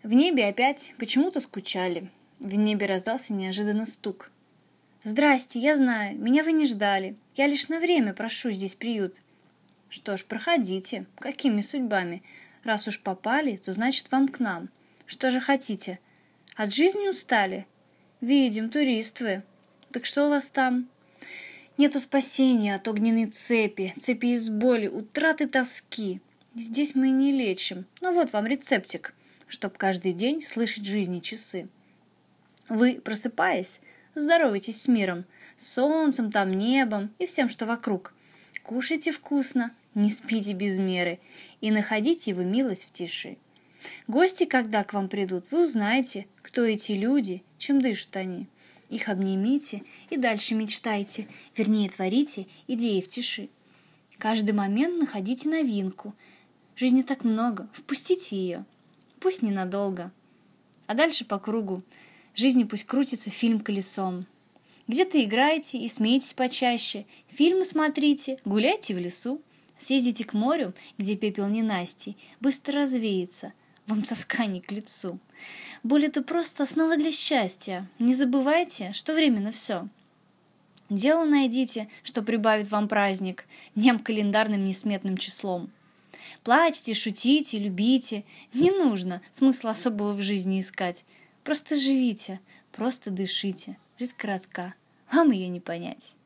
В небе опять почему-то скучали. В небе раздался неожиданно стук. «Здрасте, я знаю, меня вы не ждали. Я лишь на время прошу здесь приют». «Что ж, проходите. Какими судьбами? Раз уж попали, то значит вам к нам. Что же хотите? От жизни устали? Видим, турист вы. Так что у вас там?» «Нету спасения от огненной цепи, цепи из боли, утраты тоски. Здесь мы и не лечим. Но вот вам рецептик, чтоб каждый день слышать жизни часы. Вы, просыпаясь, здоровайтесь с миром, с солнцем, там, небом и всем, что вокруг. Кушайте вкусно, не спите без меры, и находите вы милость в тиши. Гости, когда к вам придут, вы узнаете, кто эти люди, чем дышат они. Их обнимите и дальше мечтайте, вернее, творите идеи в тиши. Каждый момент находите новинку. Жизни так много, впустите ее, пусть ненадолго. А дальше по кругу. Жизни пусть крутится фильм колесом. Где-то играете и смеетесь почаще, фильмы смотрите, гуляйте в лесу, съездите к морю, где пепел ненастий, быстро развеется, вам тоска не к лицу. Боль — это просто основа для счастья. Не забывайте, что временно все. Дело найдите, что прибавит вам праздник дням календарным несметным числом. Плачьте, шутите, любите. Не нужно смысла особого в жизни искать. Просто живите, просто дышите. Жизнь коротка, вам ее не понять.